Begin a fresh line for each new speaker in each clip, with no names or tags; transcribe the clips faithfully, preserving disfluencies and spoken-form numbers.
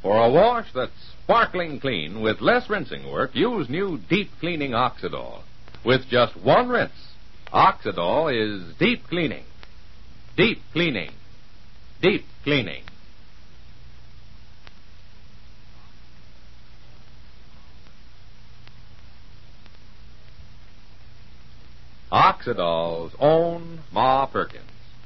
For a wash that's sparkling clean with less rinsing work, use new deep cleaning Oxidol. With just one rinse, Oxidol is deep cleaning. Deep cleaning. Deep cleaning. Oxidol's own Ma Perkins.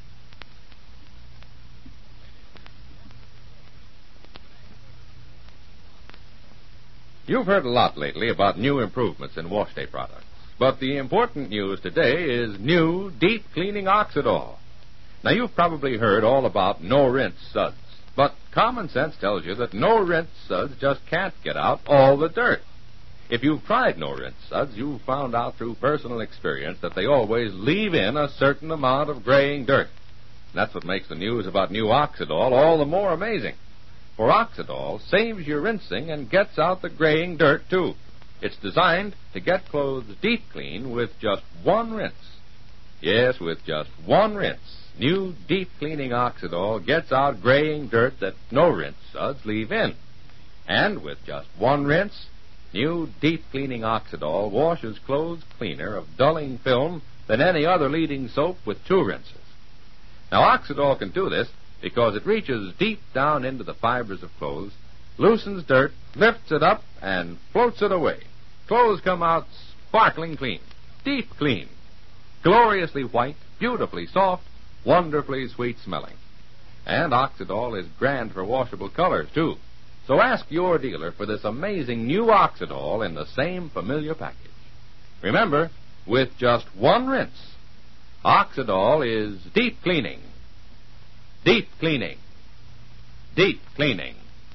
You've heard a lot lately about new improvements in wash day products, but the important news today is new deep cleaning Oxidol. Now, you've probably heard all about no-rinse suds, but common sense tells you that no-rinse suds just can't get out all the dirt. If you've tried no-rinse suds, you've found out through personal experience that they always leave in a certain amount of graying dirt. That's what makes the news about new Oxidol all the more amazing. For Oxidol saves you rinsing and gets out the graying dirt, too. It's designed to get clothes deep clean with just one rinse. Yes, with just one rinse, new deep cleaning Oxidol gets out graying dirt that no-rinse suds leave in. And with just one rinse, new deep cleaning Oxidol washes clothes cleaner of dulling film than any other leading soap with two rinses. Now, Oxidol can do this because it reaches deep down into the fibers of clothes, loosens dirt, lifts it up, and floats it away. Clothes come out sparkling clean, deep clean, gloriously white, beautifully soft, wonderfully sweet-smelling. And Oxidol is grand for washable colors, too. So ask your dealer for this amazing new Oxidol in the same familiar package. Remember, with just one rinse, Oxidol is deep cleaning. Deep cleaning. Deep cleaning.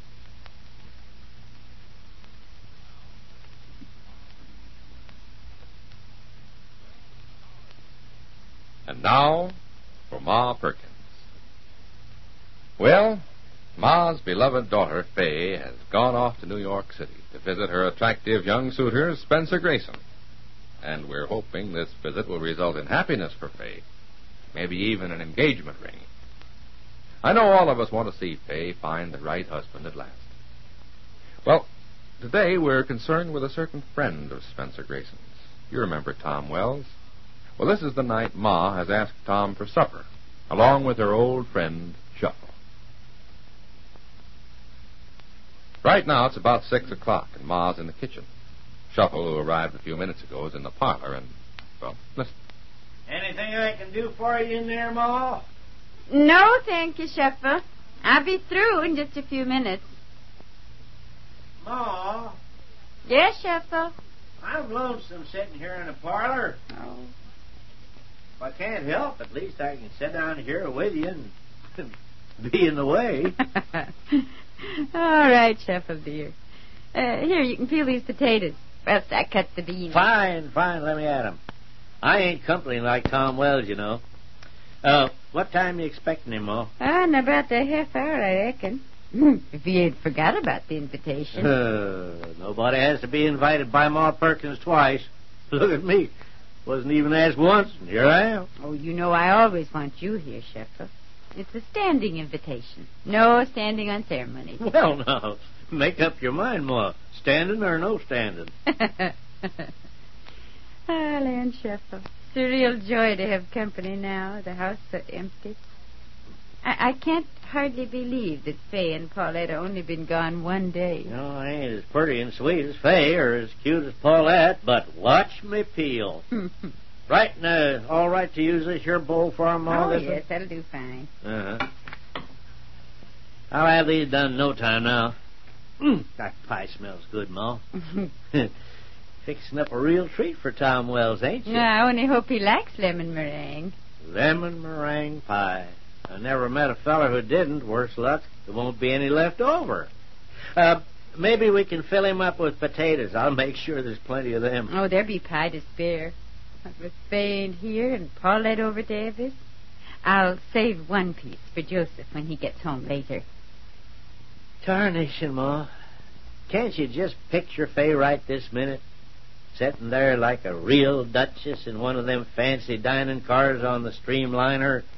And now, for Ma Perkins. Well, Ma's beloved daughter, Fay, has gone off to New York City to visit her attractive young suitor, Spencer Grayson. And we're hoping this visit will result in happiness for Fay, maybe even an engagement ring. I know all of us want to see Fay find the right husband at last. Well, today we're concerned with a certain friend of Spencer Grayson's. You remember Tom Wells? Well, this is the night Ma has asked Tom for supper, along with her old friend, Shuffle. Right now it's about six o'clock, and Ma's in the kitchen. Shuffle, who arrived a few minutes ago, is in the parlor, and, well, listen.
Anything I can do for you in there, Ma?
No, thank you, Shuffle. I'll be through in just a few minutes.
Ma?
Yes, Shuffle?
I'm lonesome sitting here in the parlor.
Oh.
If I can't help, at least I can sit down here with you and be in the way.
All right, Shuffle, dear. Uh, here, you can peel these potatoes. First, I cut the beans.
Fine, fine, let me at 'em. I ain't company like Tom Wells, you know. Uh, what time you expecting him, Ma?
Ah, in about a half hour, I reckon. If you ain't forgot about the invitation.
Uh, nobody has to be invited by Ma Perkins twice. Look at me. Wasn't even asked once, and here I am.
Oh, you know I always want you here, Shuffle. It's a standing invitation. No standing on ceremony.
Well, now, make up your mind, Ma. Standing or no standing?
Ah, Land Shuffle. It's a real joy to have company now, the house so empty. I, I can't hardly believe that Fay and Paulette have only been gone one day.
No, I ain't as pretty and sweet as Fay or as cute as Paulette, but watch me peel. Right, uh, all right to use this here bowl for 'em, Ma?
Oh, yes, that'll do fine.
Uh-huh. I'll have these done in no time now. Mm, that pie smells good, Ma. Fixing up a real treat for Tom Wells, ain't you?
No, I only hope he likes lemon meringue.
Lemon meringue pie. I never met a feller who didn't. Worse luck, there won't be any left over. Uh, maybe we can fill him up with potatoes. I'll make sure there's plenty of them.
Oh, there'll be pie to spare. With Fay ain't here and Paulette over Davis, I'll save one piece for Joseph when he gets home later.
Tarnation, Ma. Can't you just picture Fay right this minute? Sitting there like a real duchess in one of them fancy dining cars on the Streamliner,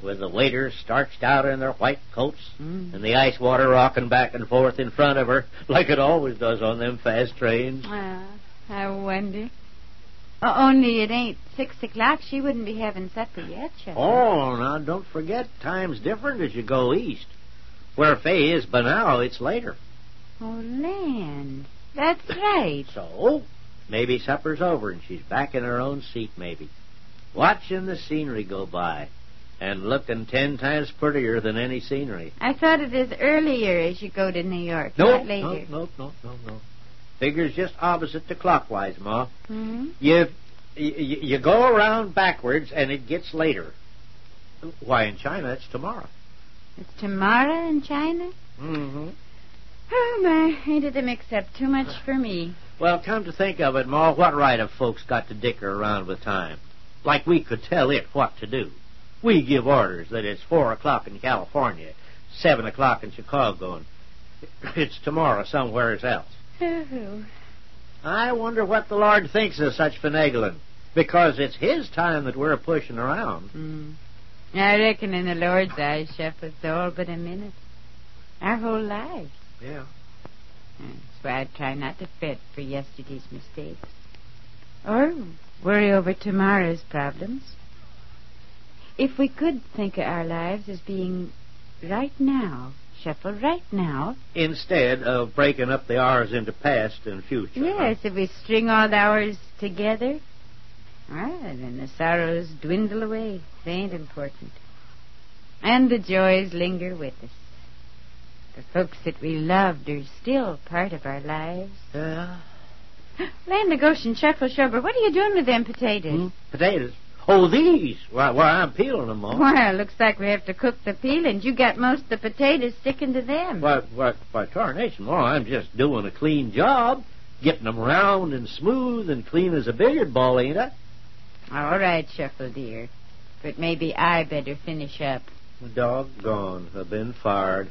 with the waiters starched out in their white coats
Mm.
and the ice water rocking back and forth in front of her like it always does on them fast trains.
Well, I wonder. O- only it ain't six o'clock. She wouldn't be having supper yet, Sheriff.
Oh, now don't forget, time's different as you go east. Where Fay is by now, it's later.
Oh, land. That's right.
So, maybe supper's over and she's back in her own seat, maybe. Watching the scenery go by and looking ten times prettier than any scenery.
I thought it is earlier as you go to New York,
No,
not later.
no, no, no, no, no. Figures just opposite to clockwise, Ma.
Hmm?
You, you, you go around backwards and it gets later. Why, in China, it's tomorrow.
It's tomorrow in China?
Mm-hmm.
Oh, my, ain't it a mix-up too much for me?
Well, come to think of it, Ma, what right have folks got to dicker around with time? Like we could tell it what to do. We give orders that it's four o'clock in California, seven o'clock in Chicago, and it's tomorrow somewhere else.
Oh.
I wonder what the Lord thinks of such finagling, because it's His time that we're pushing around.
Mm. I reckon in the Lord's eyes, Chef, it's all but a minute. Our whole lives.
Yeah.
That's why I try not to fret for yesterday's mistakes. Or worry over tomorrow's problems. If we could think of our lives as being right now, Sheffield, right now.
Instead of breaking up the hours into past and future.
Yes, if we string all the hours together, well, then the sorrows dwindle away. They ain't important. And the joys linger with us. The folks that we loved are still part of our lives.
Yeah.
Land of Goshen, Sheffield, Shubber, what are you doing with them potatoes?
Hmm? Potatoes. Oh, these. Why, why I'm peeling them, Ma.
Well, looks like we have to cook the peelings. You got most of the potatoes sticking to them.
Why, why, why, tarnation, Ma, I'm just doing a clean job. Getting them round and smooth and clean as a billiard ball, ain't I?
All right, Sheffield, dear. But maybe I better finish up.
Doggone. I've been fired.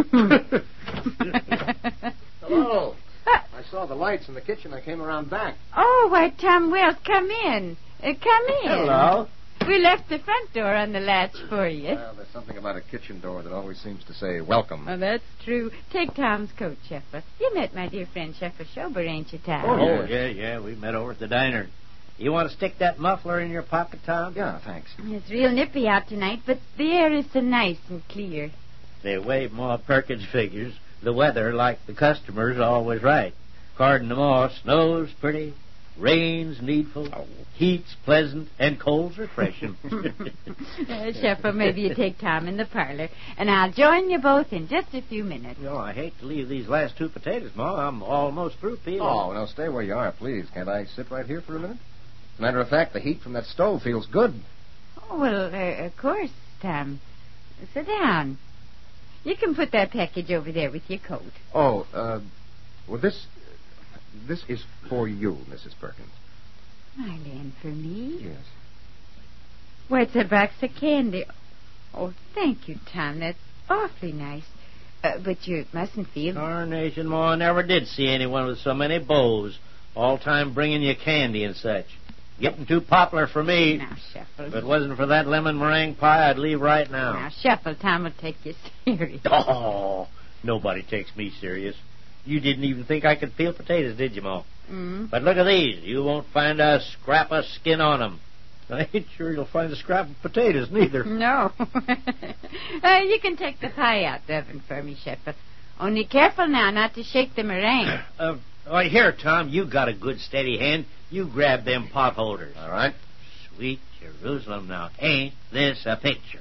Hello. I saw the lights in the kitchen. I came around back.
Oh, why, Tom Wells, come in. Uh, come in.
Hello.
We left the front door on the latch for you.
Well, there's something about a kitchen door that always seems to say welcome.
Oh, that's true. Take Tom's coat, Sheffield. You met my dear friend Sheffield Schober, ain't you, Tom?
Oh,
yes.
yeah, yeah. We met over at the diner. You want to stick that muffler in your pocket, Tom?
Yeah, thanks.
It's real nippy out tonight, but the air is so nice and clear.
The way Ma Perkins figures, the weather, like the customers, always right. According to Ma, snow's pretty, rain's needful,
Oh.
heat's pleasant, and cold's refreshing.
uh, Sheffield, maybe you take Tom in the parlor, and I'll join you both in just a few minutes.
You know, I hate to leave these last two potatoes, Ma. I'm almost through peeling.
Oh, now stay where you are, please. Can't I sit right here for a minute? As a matter of fact, the heat from that stove feels good.
Oh, well, uh, of course, Tom. Sit down. You can put that package over there with your coat.
Oh, uh, well, this, this is for you, Missus Perkins.
Marlene, for me?
Yes.
Why, it's a box of candy. Oh, thank you, Tom. That's awfully nice. Uh, but you mustn't feel...
Darnation, Ma, I never did see anyone with so many bows, all time bringing you candy and such. Getting too popular for me.
Now, Sheffield.
If it wasn't for that lemon meringue pie, I'd leave right now.
Now, Sheffield, Tom will take you serious.
Oh, nobody takes me serious. You didn't even think I could peel potatoes, did you, Ma?
Mm.
But look at these. You won't find a scrap of skin on them. I ain't sure you'll find a scrap of potatoes, neither.
No. uh, you can take the pie out the oven for me, Sheffield. Only careful now not to shake the meringue.
Uh, oh, here, Tom, you got a good steady hand. You grab them pot holders.
All right.
Sweet Jerusalem, now. Ain't this a picture?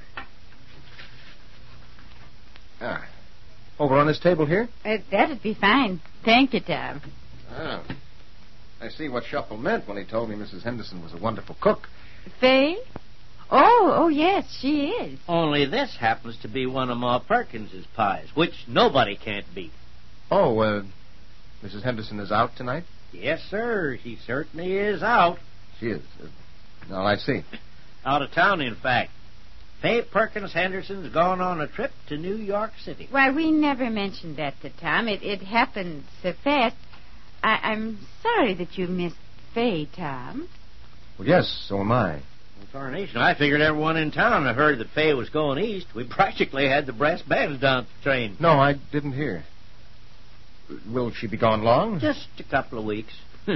Ah. Over on this table here?
Uh, that'd be fine. Thank you, Tom.
Ah. I see what Shuffle meant when he told me Missus Henderson was a wonderful cook.
Faye? Oh, oh, yes, she is.
Only this happens to be one of Ma Perkins's pies, which nobody can't beat.
Oh, uh, Missus Henderson is out tonight?
Yes, sir. She certainly is out.
She is. Uh, now, I see.
Out of town, in fact. Faye Perkins Henderson's gone on a trip to New York City.
Why, we never mentioned that to Tom. It, it happened so fast. I, I'm sorry that you missed Faye, Tom.
Well, yes, so am I.
Tarnation, I figured everyone in town had heard that Fay was going east. We practically had the brass bands down at the train.
No, I didn't hear. Will she be gone long?
Just a couple of weeks.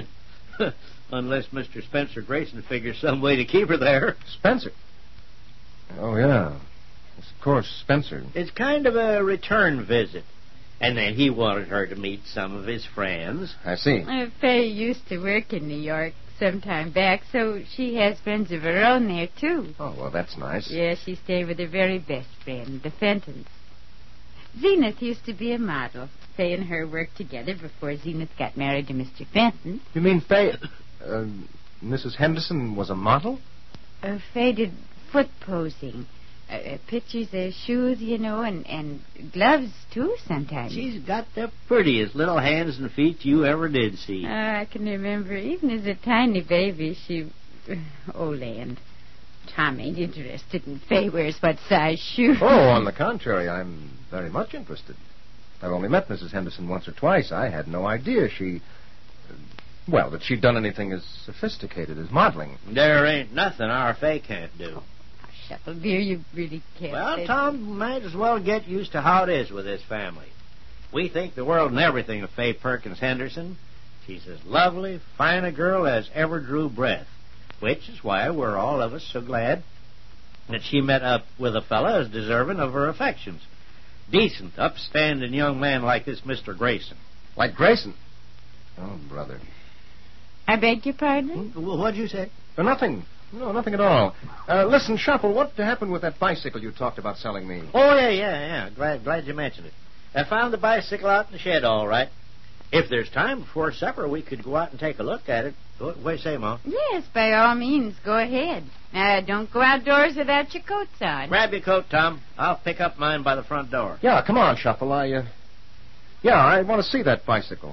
Unless Mister Spencer Grayson figures some way to keep her there.
Spencer? Oh, yeah. Yes, of course, Spencer.
It's kind of a return visit. And then he wanted her to meet some of his friends.
I see.
Uh, Fay used to work in New York some time back, so she has friends of her own there, too.
Oh, well, that's nice.
Yes, she stayed with her very best friend, the Fentons. Zenith used to be a model. Fay and her worked together before Zenith got married to Mister Fenton.
You mean Fay... Uh, Missus Henderson was a model?
Uh, Fay did foot posing. Uh, uh, pictures of shoes, you know, and, and gloves, too, sometimes.
She's got the prettiest little hands and feet you ever did see.
Uh, I can remember, even as a tiny baby, she... Oh, land. Tom ain't interested in Fay wears what size shoes.
Oh, on the contrary, I'm very much interested. I've only met Missus Henderson once or twice. I had no idea she... Uh, well, that she'd done anything as sophisticated as modeling.
There ain't nothing our Fay can't do.
Oh, Shuffle, dear, you really can't.
Well,
say
Tom, might as well get used to how it is with this family. We think the world and everything of Fay Perkins Henderson. She's as lovely, fine a girl as ever drew breath, which is why we're all of us so glad that she met up with a fella as deserving of her affections. Decent, upstanding young man like this Mister Grayson.
Like Grayson? Oh, brother.
I beg your pardon?
Hmm? What'd you say?
Oh, nothing. No, nothing at all. Uh, listen, Shuffle, what happened with that bicycle you talked about selling me?
Oh, yeah, yeah, yeah. Glad, glad you mentioned it. I found the bicycle out in the shed, all right. If there's time before supper, we could go out and take a look at it. What do you say, Ma?
Yes, by all means, go ahead. Now, don't go outdoors without your coats on.
Grab your coat, Tom. I'll pick up mine by the front door.
Yeah, come on, Shuffle. I, uh... Yeah, I want to see that bicycle.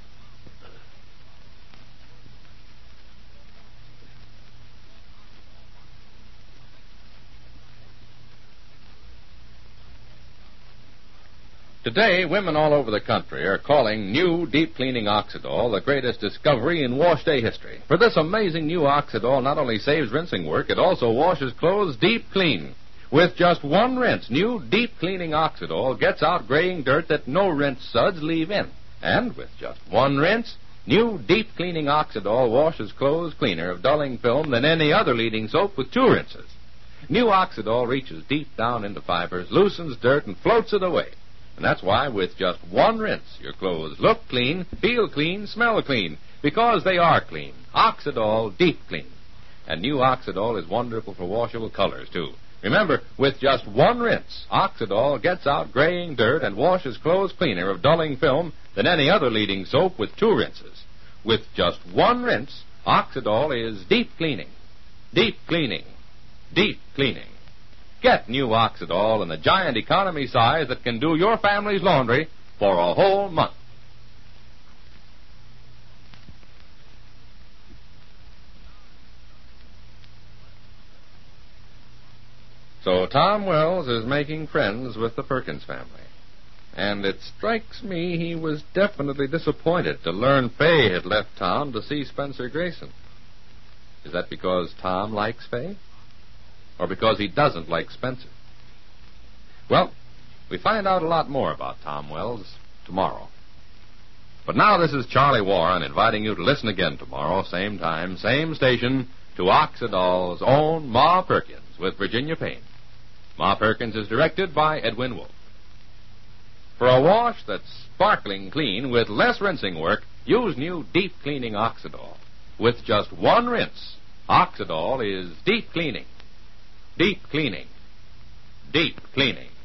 Today, women all over the country are calling new deep cleaning Oxidol the greatest discovery in wash day history. For this amazing new Oxidol not only saves rinsing work, it also washes clothes deep clean. With just one rinse, new deep cleaning Oxidol gets out graying dirt that no rinse suds leave in. And with just one rinse, new deep cleaning Oxidol washes clothes cleaner of dulling film than any other leading soap with two rinses. New Oxidol reaches deep down into fibers, loosens dirt, and floats it away. And that's why with just one rinse, your clothes look clean, feel clean, smell clean, because they are clean. Oxidol Deep Clean. And new Oxidol is wonderful for washable colors, too. Remember, with just one rinse, Oxidol gets out graying dirt and washes clothes cleaner of dulling film than any other leading soap with two rinses. With just one rinse, Oxidol is deep cleaning. Deep cleaning. Deep cleaning. Get new Oxidol in the giant economy size that can do your family's laundry for a whole month. So Tom Wells is making friends with the Perkins family. And it strikes me he was definitely disappointed to learn Fay had left town to see Spencer Grayson. Is that because Tom likes Fay? Or because he doesn't like Spencer? Well, we find out a lot more about Tom Wells tomorrow. But now this is Charlie Warren inviting you to listen again tomorrow, same time, same station, to Oxidol's own Ma Perkins with Virginia Payne. Ma Perkins is directed by Edwin Wolfe. For a wash that's sparkling clean with less rinsing work, use new deep cleaning Oxidol. With just one rinse, Oxidol is deep cleaning. Deep cleaning. Deep cleaning.